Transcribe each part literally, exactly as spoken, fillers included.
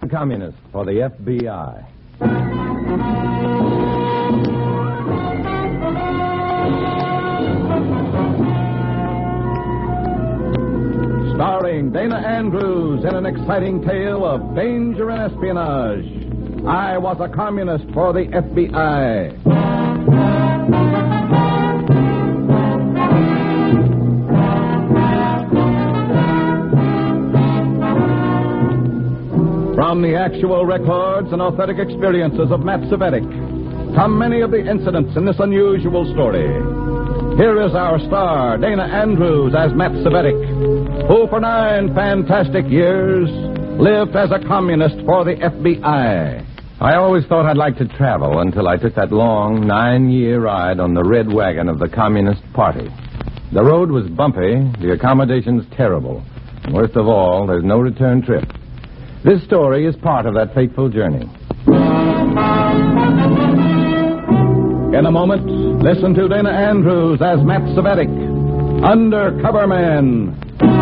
Communist for the F B I. Starring Dana Andrews in an exciting tale of danger and espionage. I Was a Communist for the F B I. From the actual records and authentic experiences of Matt Cvetic come many of the incidents in this unusual story. Here is our star, Dana Andrews, as Matt Cvetic, who for nine fantastic years lived as a communist for the F B I. I always thought I'd like to travel until I took that long nine-year ride on the red wagon of the Communist Party. The road was bumpy, the accommodations terrible, and worst of all, there's no return trip. This story is part of that fateful journey. In a moment, listen to Dana Andrews as Matt Cvetic, Undercover Man.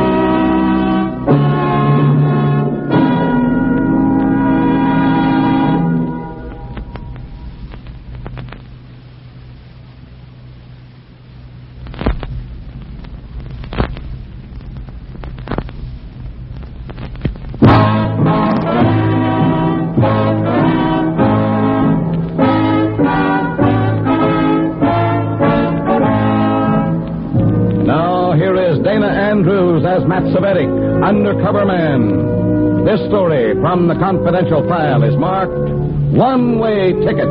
Andrews as Matt Cvetic, Undercover Man. This story from the confidential file is marked One-Way Ticket.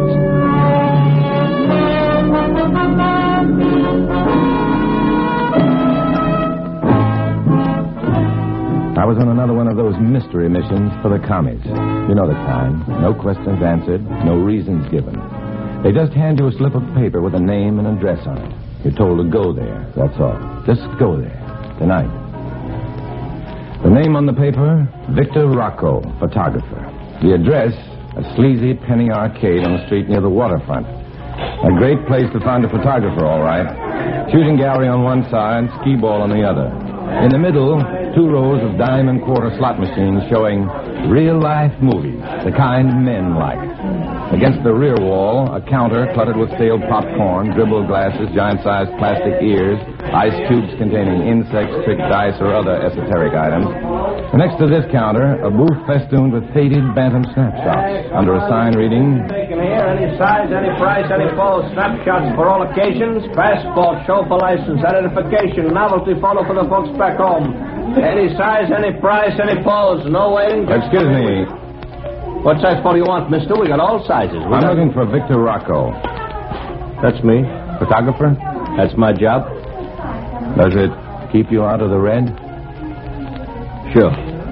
I was on another one of those mystery missions for the commies. You know the kind. No questions answered, no reasons given. They just hand you a slip of paper with a name and address on it. You're told to go there, that's all. Just go there. Tonight. The name on the paper, Victor Rocco, photographer. The address, a sleazy penny arcade on the street near the waterfront. A great place to find a photographer, all right. Shooting gallery on one side, skee ball on the other. In the middle, two rows of dime and quarter slot machines showing real-life movies, the kind men like. Against the rear wall, a counter cluttered with stale popcorn, dribble glasses, giant-sized plastic ears, ice cubes containing insects, trick dice, or other esoteric items. Next to this counter, a booth festooned with faded Bantam snapshots under a sign reading, Taken here, any size, any price, any pose, snapshots for all occasions, passport, chauffeur license, identification, novelty photo for the folks back home. Any size, any price, any pose, no waiting. Excuse me. What size photo you want, mister? We got all sizes. We I'm got... looking for Victor Rocco. That's me. Photographer? That's my job. Does it keep you out of the red? Sure.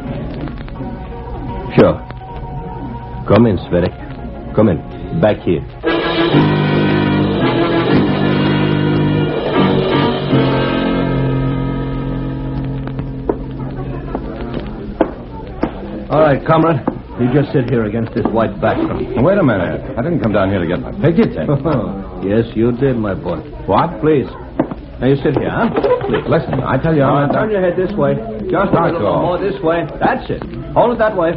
Sure. Come in, Cvetic. Come in. Back here. All right, comrade. You just sit here against this white background. Wait a minute. I didn't come down here to get my picture taken. Yes, you did, my boy. What? Please. Now, you sit here, huh? Please. Listen, I tell you... All I'm right, not... turn your head this way. Just a little Rocco. more this way. That's it. Hold it that way.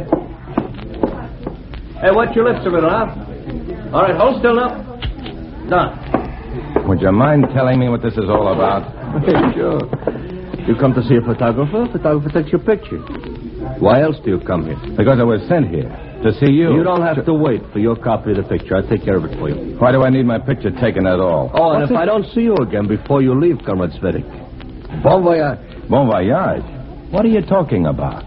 Hey, wet your lips a little, huh? All right, hold still now. Done. Would you mind telling me what this is all about? Sure. You come to see a photographer, photographer takes your picture. Why else do you come here? Because I was sent here to see you. You don't have to wait for your copy of the picture. I'll take care of it for you. Why do I need my picture taken at all? Oh, and What's if it? I don't see you again before you leave, Comrade Cvetic. Bon voyage. Bon voyage? What are you talking about?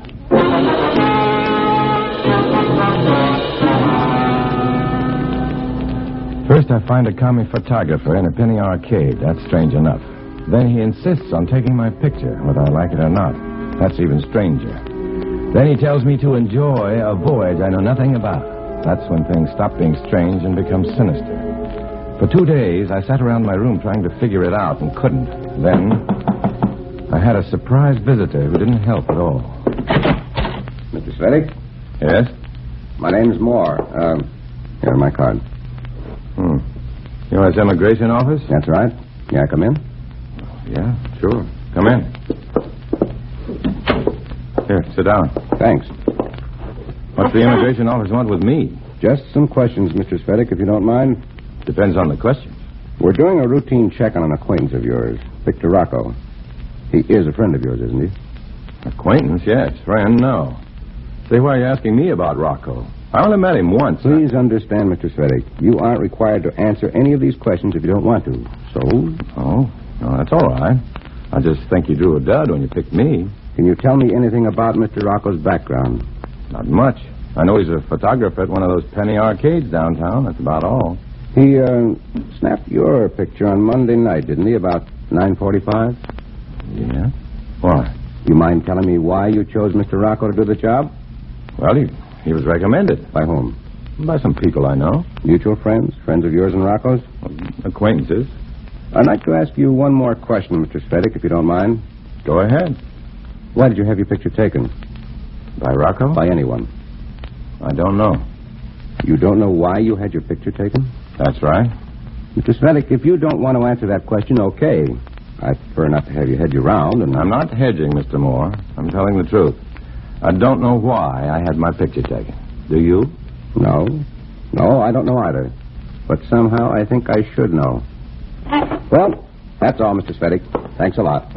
First, I find a commie photographer in a penny arcade. That's strange enough. Then he insists on taking my picture, whether I like it or not. That's even stranger. Then he tells me to enjoy a voyage I know nothing about. That's when things stop being strange and become sinister. For two days, I sat around my room trying to figure it out and couldn't. Then, I had a surprise visitor who didn't help at all. Mister Cvetic? Yes? My name's Moore. Uh, here, my card. Hmm. You know his immigration office? That's right. May I come in? Yeah, sure. Come in. Here, sit down. Thanks. What's the immigration office want with me? Just some questions, Mister Svedek, if you don't mind. Depends on the question. We're doing a routine check on an acquaintance of yours, Victor Rocco. He is a friend of yours, isn't he? Acquaintance, yes. Friend, no. Say, why are you asking me about Rocco? I only met him once. Please understand, Mister Svedek, you aren't required to answer any of these questions if you don't want to. So? Oh, no, that's all right. I just think you drew a dud when you picked me. Can you tell me anything about Mister Rocco's background? Not much. I know he's a photographer at one of those penny arcades downtown. That's about all. He uh, snapped your picture on Monday night, didn't he, about nine forty-five? Yeah? Why? You mind telling me why you chose Mister Rocco to do the job? Well, he, he was recommended. By whom? By some people I know. Mutual friends? Friends of yours and Rocco's? Acquaintances. I'd like to ask you one more question, Mister Svedek, if you don't mind. Go ahead. Why did you have your picture taken? By Rocco? By anyone. I don't know. You don't know why you had your picture taken? That's right. Mister Svedek, if you don't want to answer that question, okay. I'd prefer not to have you hedge around and... I'm not hedging, Mister Moore. I'm telling the truth. I don't know why I had my picture taken. Do you? No. No, I don't know either. But somehow I think I should know. Well, that's all, Mister Svedek. Thanks a lot.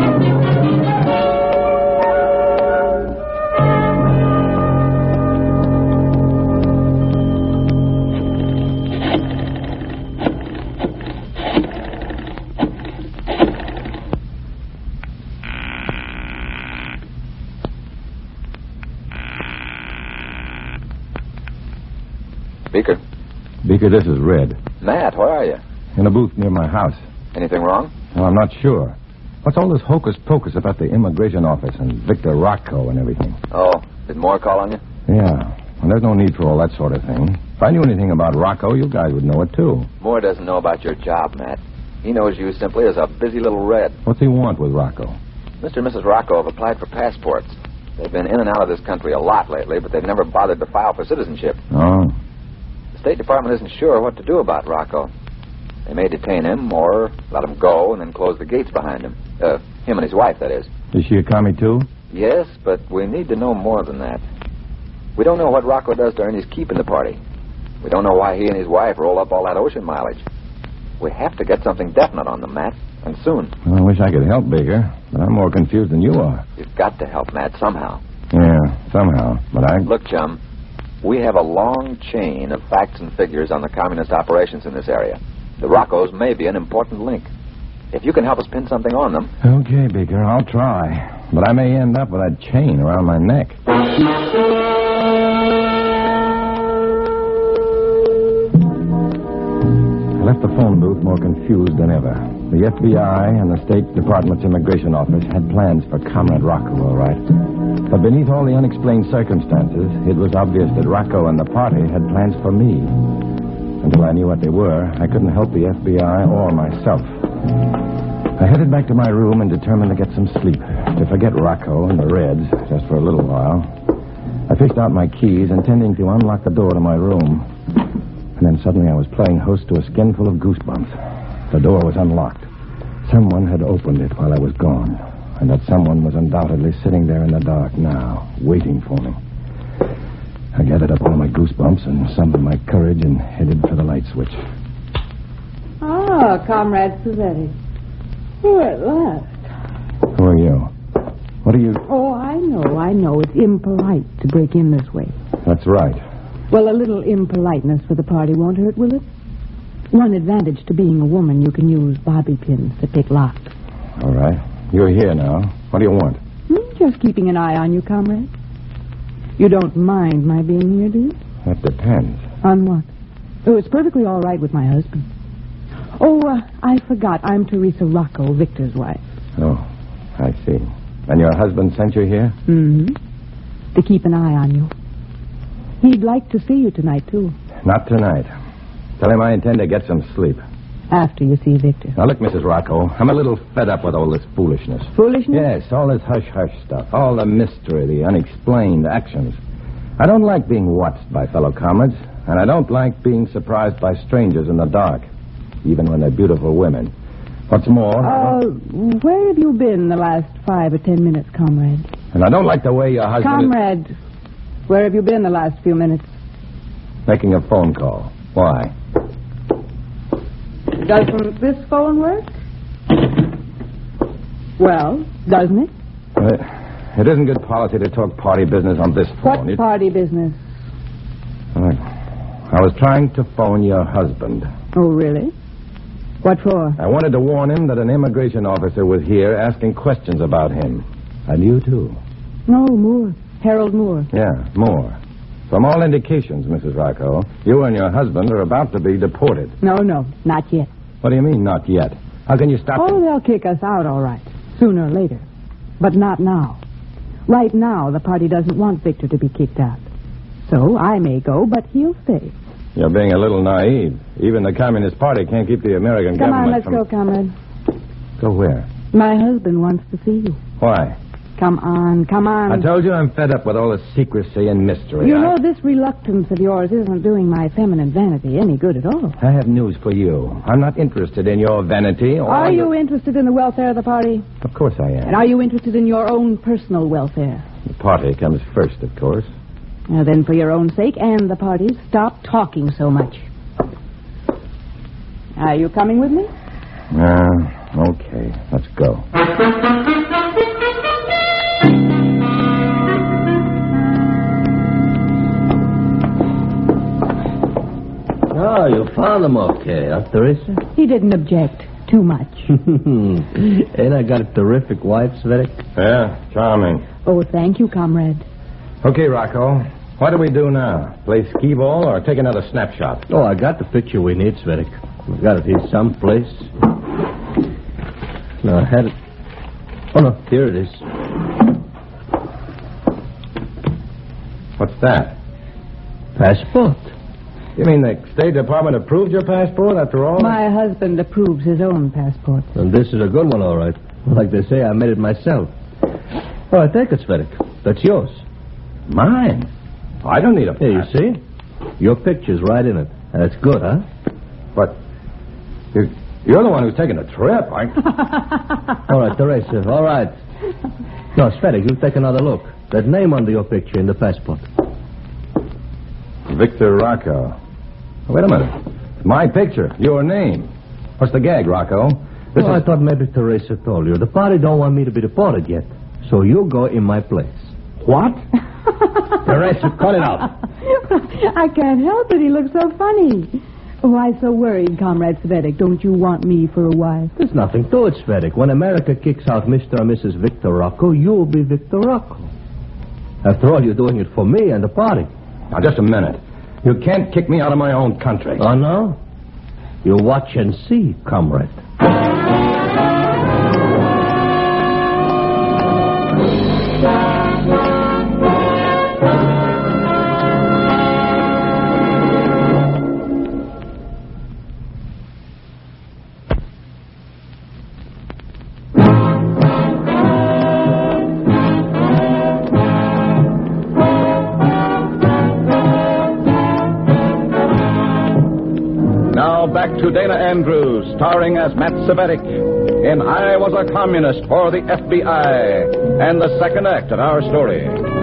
Beaker. Beaker, this is Red. Matt, where are you? In a booth near my house. Anything wrong? Well, I'm not sure. What's all this hocus-pocus about the immigration office and Victor Rocco and everything? Oh, did Moore call on you? Yeah. Well, there's no need for all that sort of thing. If I knew anything about Rocco, you guys would know it, too. Moore doesn't know about your job, Matt. He knows you simply as a busy little red. What's he want with Rocco? Mister and Missus Rocco have applied for passports. They've been in and out of this country a lot lately, but they've never bothered to file for citizenship. Oh. The State Department isn't sure what to do about Rocco. They may detain him or let him go and then close the gates behind him. Uh, him and his wife, that is. Is she a commie, too? Yes, but we need to know more than that. We don't know what Rocco does to earn his keep in the party. We don't know why he and his wife roll up all that ocean mileage. We have to get something definite on them, Matt, and soon. Well, I wish I could help, Baker, but I'm more confused than you are. You've got to help, Matt, somehow. Yeah, somehow, but I... Look, chum, we have a long chain of facts and figures on the communist operations in this area. The Roccos may be an important link. If you can help us pin something on them... Okay, Baker, I'll try. But I may end up with that chain around my neck. I left the phone booth more confused than ever. The F B I and the State Department's immigration office had plans for Comrade Rocco, all right. But beneath all the unexplained circumstances, it was obvious that Rocco and the party had plans for me. Until I knew what they were, I couldn't help the F B I or myself. I headed back to my room and determined to get some sleep, to forget Rocco and the Reds, just for a little while. I fished out my keys, intending to unlock the door to my room. And then suddenly I was playing host to a skinful of goosebumps. The door was unlocked. Someone had opened it while I was gone, and that someone was undoubtedly sitting there in the dark now, waiting for me. I gathered up all my goosebumps and summoned my courage and headed for the light switch. Ah, Comrade Svedek. Oh, at last. Who are you? What are you... Oh, I know, I know. It's impolite to break in this way. That's right. Well, a little impoliteness for the party won't hurt, will it? One advantage to being a woman, you can use bobby pins to pick locks. All right. You're here now. What do you want? Hmm, just keeping an eye on you, comrade. You don't mind my being here, do you? That depends. On what? Oh, it's perfectly all right with my husband. Oh, uh, I forgot. I'm Teresa Rocco, Victor's wife. Oh, I see. And your husband sent you here? Mm-hmm. To keep an eye on you. He'd like to see you tonight, too. Not tonight. Tell him I intend to get some sleep. After you see Victor. Now, look, Missus Rocco, I'm a little fed up with all this foolishness. Foolishness? Yes, all this hush-hush stuff. All the mystery, the unexplained actions. I don't like being watched by fellow comrades, and I don't like being surprised by strangers in the dark, even when they're beautiful women. What's more... Uh, where have you been the last five or ten minutes, comrade? And I don't like the way your husband... Comrade, is... Where have you been the last few minutes? Making a phone call. Why? Doesn't this phone work? Well, doesn't it? Uh, it isn't good policy to talk party business on this phone. What It- party business? Uh, I was trying to phone your husband. Oh, really? What for? I wanted to warn him that an immigration officer was here asking questions about him. And you, too. No, Moore. Harold Moore. Yeah, more. From all indications, Missus Rocco, you and your husband are about to be deported. No, no, not yet. What do you mean, not yet? How can you stop Oh, them? they'll kick us out, all right. Sooner or later. But not now. Right now, the party doesn't want Victor to be kicked out. So I may go, but he'll stay. You're being a little naive. Even the Communist Party can't keep the American Come on, government let's from... go, comrade. Go where? My husband wants to see you. Why? Come on, come on. I told you I'm fed up with all the secrecy and mystery. You I... know, this reluctance of yours isn't doing my feminine vanity any good at all. I have news for you. I'm not interested in your vanity or... Are you your- interested in the welfare of the party? Of course I am. And are you interested in your own personal welfare? The party comes first, of course. Now then, for your own sake and the party's, stop talking so much. Are you coming with me? Uh, okay. Let's go. Oh, you found them okay, huh, Teresa? He didn't object too much. Ain't I got a terrific wife, Svetic? Yeah, charming. Oh, thank you, comrade. Okay, Rocco. What do we do now? Play skee-ball or take another snapshot? Oh, I got the picture we need, Svetic. We got it here someplace. No, I had it. Oh, no, here it is. What's that? Passport. You mean the State Department approved your passport after all? My husband approves his own passport. And this is a good one, all right. Like they say, I made it myself. All right, take it, Svetic. That's yours. Mine? I don't need a Here, you passport. see? Your picture's right in it. That's good, huh? But you're, you're the one who's taking the trip. I... All right, Teresa, all right. No, Svetic, you take another look. That name under your picture in the passport. Victor Rocco. Wait a minute. It's my picture. Your name. What's the gag, Rocco? This Well, is... I thought maybe Teresa told you. The party don't want me to be deported yet. So you go in my place. What? Teresa, cut it out. I can't help it. He looks so funny. Why so worried, Comrade Svetic? Don't you want me for a wife? There's nothing to it, Svetic. When America kicks out Mister and Missus Victor Rocco, you'll be Victor Rocco. After all, you're doing it for me and the party. Now, just a minute. You can't kick me out of my own country. Oh, no? You watch and see, comrade. Now back to Dana Andrews, starring as Matt Savetic in I Was a Communist for the F B I, and the second act of our story.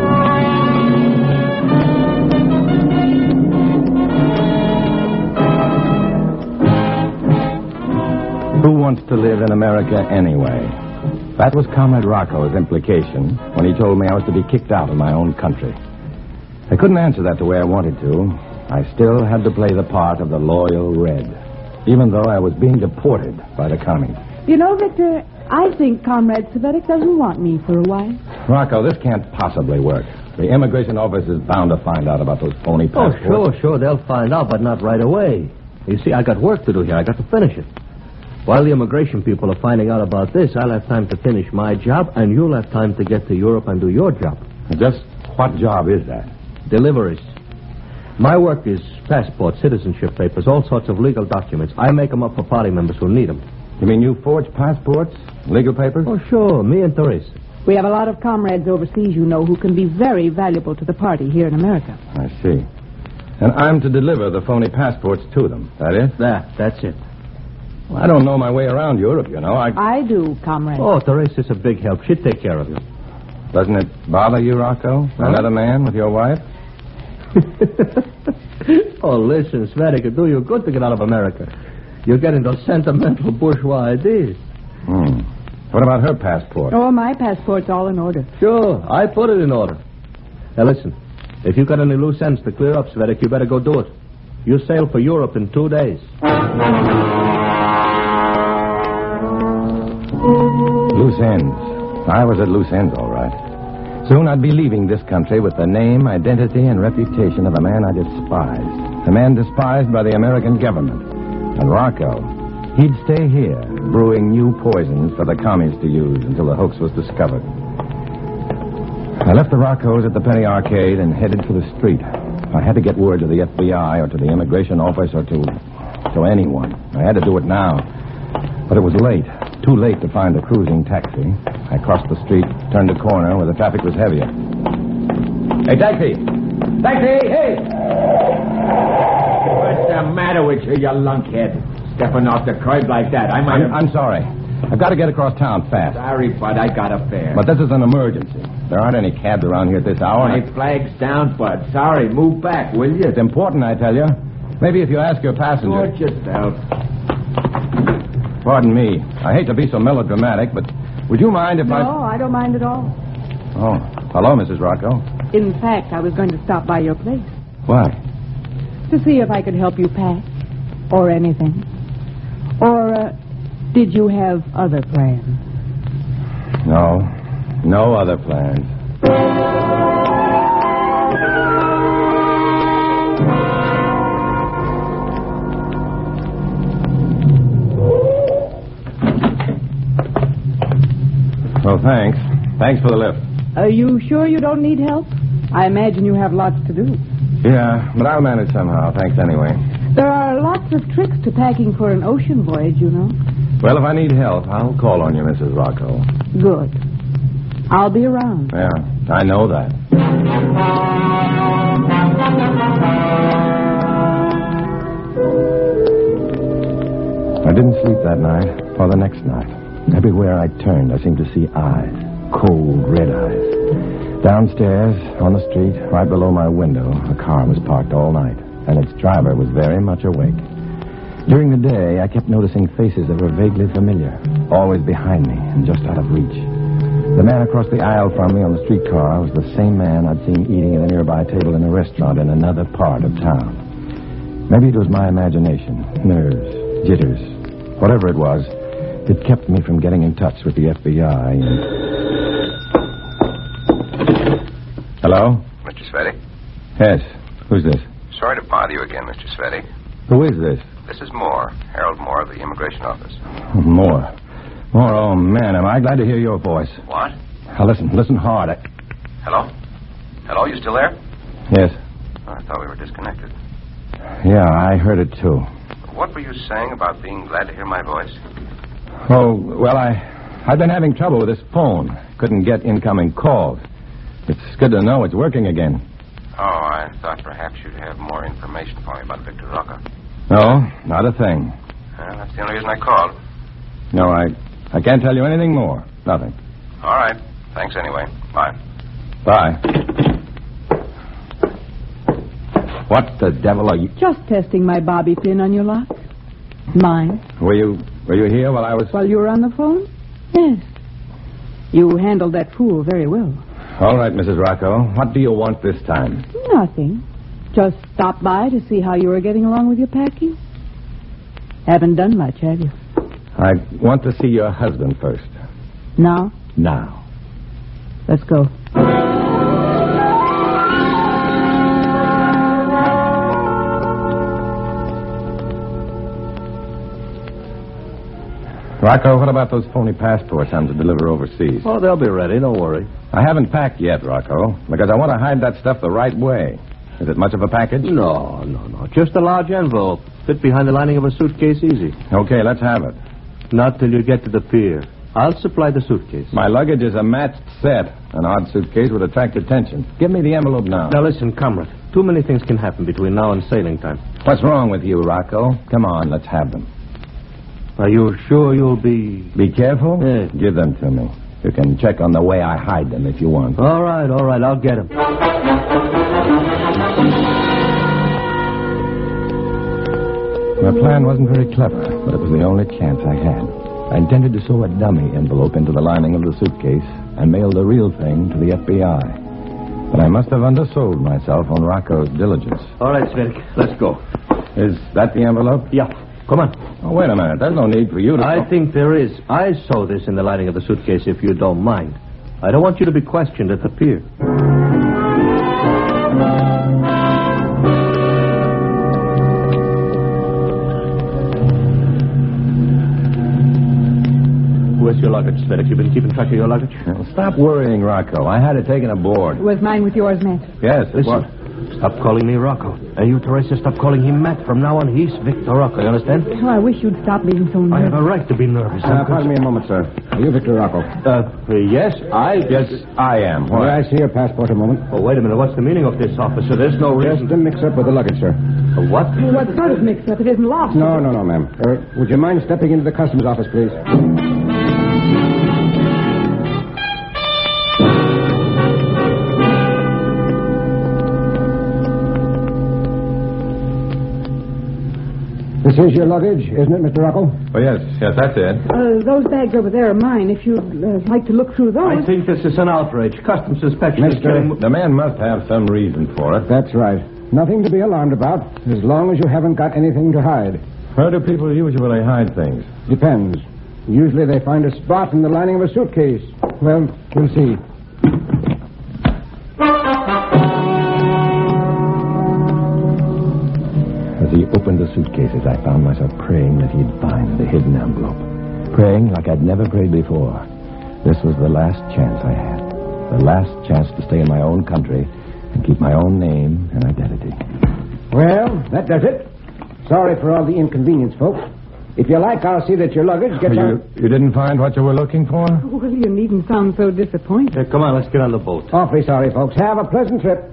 Who wants to live in America anyway? That was Comrade Rocco's implication when he told me I was to be kicked out of my own country. I couldn't answer that the way I wanted to. I still had to play the part of the loyal Red, even though I was being deported by the commies. You know, Victor, I think Comrade Svetic doesn't want me for a wife. Rocco, this can't possibly work. The immigration office is bound to find out about those phony Oh, passports. sure, sure. They'll find out, but not right away. You see, I got work to do here. I got to finish it. While the immigration people are finding out about this, I'll have time to finish my job, and you'll have time to get to Europe and do your job. Just what job is that? Deliveries. My work is passports, citizenship papers, all sorts of legal documents. I make them up for party members who need them. You mean you forge passports, legal papers? Oh, sure. Me and Teresa. We have a lot of comrades overseas, you know, who can be very valuable to the party here in America. I see. And I'm to deliver the phony passports to them. That is? That, that's it. Well, I don't know my way around Europe, you know. I... I do, comrade. Oh, Teresa's a big help. She'd take care of you. Doesn't it bother you, Rocco? Huh? Another man with your wife? Oh, listen, Svedek, it'd do you good to get out of America. You're getting those sentimental bourgeois ideas. Hmm. What about her passport? Oh, my passport's all in order. Sure, I put it in order. Now, listen, if you've got any loose ends to clear up, Svedek, you better go do it. You sail for Europe in two days. Loose ends. I was at loose ends, all right. Soon I'd be leaving this country with the name, identity, and reputation of a man I despised. A man despised by the American government. And Rocco, he'd stay here, brewing new poisons for the commies to use until the hoax was discovered. I left the Roccos at the Penny Arcade and headed for the street. I had to get word to the F B I or to the immigration office or to... to anyone. I had to do it now. But it was late. Too late to find a cruising taxi. I crossed the street, turned a corner where the traffic was heavier. Hey, taxi! Taxi! Hey! What's the matter with you, you lunkhead? Stepping off the curb like that. I might I'm, have... I'm sorry. I've got to get across town fast. Sorry, Bud, I got a fare. But this is an emergency. There aren't any cabs around here at this hour. My flag's down, Bud. Sorry, move back, will you? It's important, I tell you. Maybe if you ask your passenger... Sort yourself. Pardon me. I hate to be so melodramatic, but would you mind if No, I... I don't mind at all. Oh, hello, Missus Rocco. In fact, I was going to stop by your place Why? to see if I could help you pack or anything. Or uh, did you have other plans? No. No other plans. Well, thanks. Thanks for the lift. Are you sure you don't need help? I imagine you have lots to do. Yeah, but I'll manage somehow. Thanks anyway. There are lots of tricks to packing for an ocean voyage, you know. Well, if I need help, I'll call on you, Missus Rocco. Good. I'll be around. Yeah, I know that. I didn't sleep that night or the next night. Everywhere I turned, I seemed to see eyes. Cold, red eyes. Downstairs, on the street, right below my window, a car was parked all night, and its driver was very much awake. During the day, I kept noticing faces that were vaguely familiar, always behind me and just out of reach. The man across the aisle from me on the streetcar was the same man I'd seen eating at a nearby table in a restaurant in another part of town. Maybe it was my imagination, nerves, jitters, whatever it was. It kept me from getting in touch with the F B I and... Hello? Mister Svedek? Yes. Who's this? Sorry to bother you again, Mister Svedek. Who is this? This is Moore, Harold Moore of the Immigration Office. Moore. Moore, oh, man, am I glad to hear your voice. What? Now, listen, listen hard. I... Hello? Hello, you still there? Yes. Oh, I thought we were disconnected. Yeah, I heard it, too. What were you saying about being glad to hear my voice? Oh, well, I, I've been having trouble with this phone. Couldn't get incoming calls. It's good to know it's working again. Oh, I thought perhaps you'd have more information for me about Victor Rocco. No, not a thing. Well, that's the only reason I called. No, I, I can't tell you anything more. Nothing. All right. Thanks anyway. Bye. Bye. What the devil are you... Just testing my bobby pin on your lock. Mine. Were you, were you here while I was... While you were on the phone? Yes. You handled that fool very well. All right, Missus Rocco. What do you want this time? Nothing. Just stopped by to see how you were getting along with your packing. Haven't done much, have you? I want to see your husband first. Now? Now. Let's go. Rocco, what about those phony passports I'm to deliver overseas? Oh, they'll be ready. Don't worry. I haven't packed yet, Rocco, because I want to hide that stuff the right way. Is it much of a package? No, no, no. Just a large envelope. Fit behind the lining of a suitcase easy. Okay, let's have it. Not till you get to the pier. I'll supply the suitcase. My luggage is a matched set. An odd suitcase would attract attention. Give me the envelope now. Now, listen, comrade. Too many things can happen between now and sailing time. What's wrong with you, Rocco? Come on, let's have them. Are you sure you'll be... Be careful? Yes. Give them to me. You can check on the way I hide them if you want. All right, all right, I'll get him. My plan wasn't very clever, but it was the only chance I had. I intended to sew a dummy envelope into the lining of the suitcase and mail the real thing to the F B I. But I must have undersold myself on Rocco's diligence. All right, Svenk, let's go. Is that the envelope? Yeah, come on. Oh, wait a minute. There's no need for you to... I think there is. I saw this in the lining of the suitcase, if you don't mind. I don't want you to be questioned at the pier. Where's your luggage, Svenk? You've been keeping track of your luggage? Well, stop worrying, Rocco. I had it taken aboard. Was mine with yours, Matt? Yes, it Listen, was. stop calling me Rocco. And you, Teresa, stop calling him Matt. From now on, he's Victor Rocco. You understand? Oh, I wish you'd stop being so I have nervous. a right to be nervous. Uh, pardon me a moment, sir. Are you Victor Rocco? Uh, yes, I... Yes, I am. May I see your passport a moment? Oh, wait a minute. What's the meaning of this, officer? There's no reason... Just a mix-up with the luggage, sir. A what? What sort of mix-up? It isn't lost. No, no, no, ma'am. Uh, would you mind stepping into the customs office, please? This is your luggage, isn't it, Mister Rocco? Oh, yes, yes, that's it. Uh, those bags over there are mine. If you'd uh, like to look through those... I think this is an outrage. Customs inspection is Mister getting... The man must have some reason for it. That's right. Nothing to be alarmed about, as long as you haven't got anything to hide. Where do people usually hide things? Depends. Usually they find a spot in the lining of a suitcase. Well, we'll see. As he opened the suitcases, I found myself praying that he'd find the hidden envelope. Praying like I'd never prayed before. This was the last chance I had. The last chance to stay in my own country and keep my own name and identity. Well, that does it. Sorry for all the inconvenience, folks. If you like, I'll see that your luggage gets you, on... you didn't find what you were looking for? Well, you needn't sound so disappointed. Here, come on, let's get on the boat. Awfully sorry, folks. Have a pleasant trip.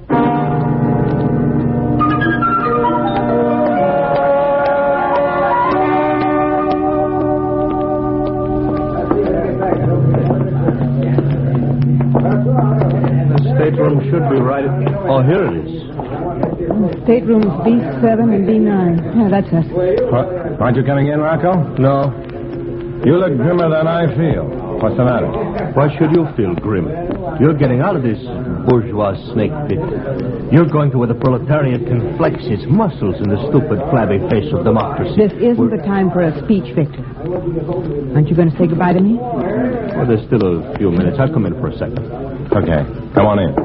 The stateroom should be right... Oh, here it is. Staterooms B seven and B nine. Yeah, that's us. What? Aren't you coming in, Rocco? No. You look grimmer than I feel. What's the matter? Why should you feel grim? You're getting out of this bourgeois snake pit. You're going to where the proletariat can flex its muscles in the stupid, flabby face of democracy. This isn't We're... the time for a speech, Victor. Aren't you going to say goodbye to me? Well, there's still a few minutes. I'll come in for a second. Okay, come on in.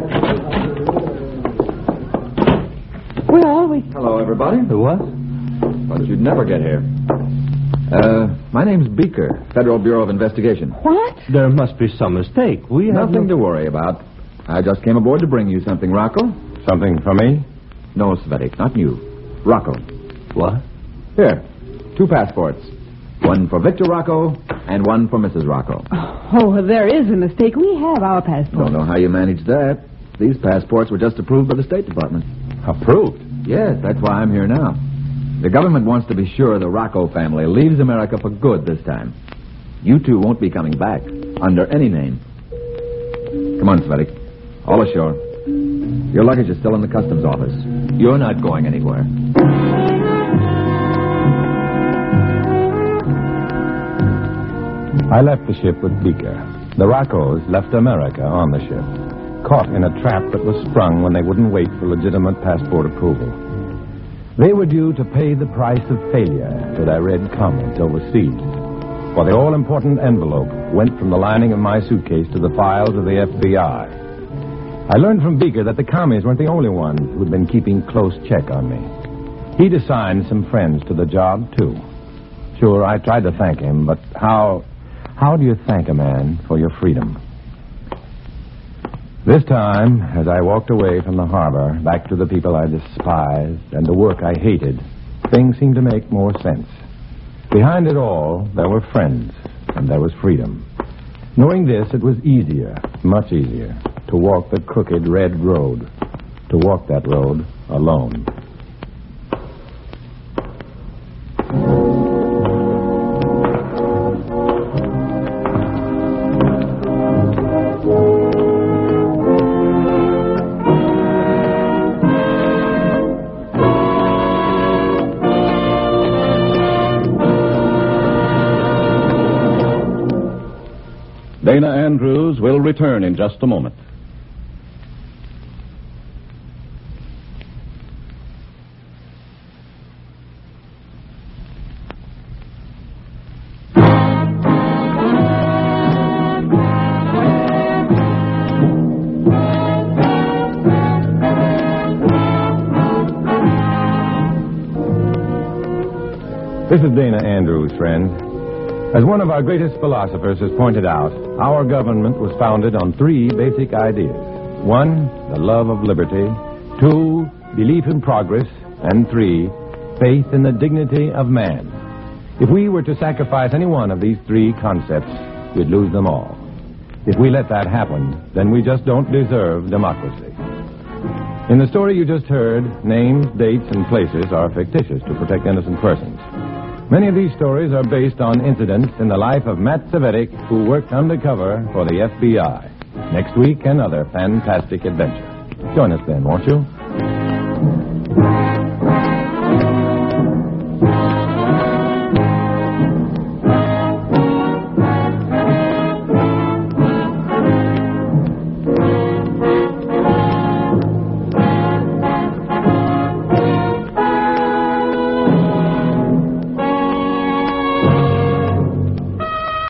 Well, we... Hello, everybody. The what? Thought you'd never get here. Uh, my name's Beaker, Federal Bureau of Investigation. What? There must be some mistake. We have Nothing no... to worry about. I just came aboard to bring you something, Rocco. Something for me? No, Svetic, not you. Rocco. What? Here, two passports. One for Victor Rocco and one for Missus Rocco. Oh, there is a mistake. We have our passport. Don't know how you managed that. These passports were just approved by the State Department. Approved? Yes, that's why I'm here now. The government wants to be sure the Rocco family leaves America for good this time. You two won't be coming back under any name. Come on, Svetic. All ashore. Your luggage is still in the customs office. You're not going anywhere. I left the ship with Beaker. The Roccos left America on the ship, caught in a trap that was sprung when they wouldn't wait for legitimate passport approval. They were due to pay the price of failure to their red comets overseas. For the all-important envelope went from the lining of my suitcase to the files of the F B I. I learned from Beaker that the commies weren't the only ones who'd been keeping close check on me. He'd assigned some friends to the job, too. Sure, I tried to thank him, but how... how do you thank a man for your freedom? This time, as I walked away from the harbor, back to the people I despised and the work I hated, things seemed to make more sense. Behind it all, there were friends, and there was freedom. Knowing this, it was easier, much easier, to walk the crooked red road, to walk that road alone. Dana Andrews will return in just a moment. This is Dana Andrews, friends. As one of our greatest philosophers has pointed out, our government was founded on three basic ideas. One, the love of liberty. Two, belief in progress. And three, faith in the dignity of man. If we were to sacrifice any one of these three concepts, we'd lose them all. If we let that happen, then we just don't deserve democracy. In the story you just heard, names, dates, and places are fictitious to protect innocent persons. Many of these stories are based on incidents in the life of Matt Cvetic, who worked undercover for the F B I. Next week, another fantastic adventure. Join us then, won't you?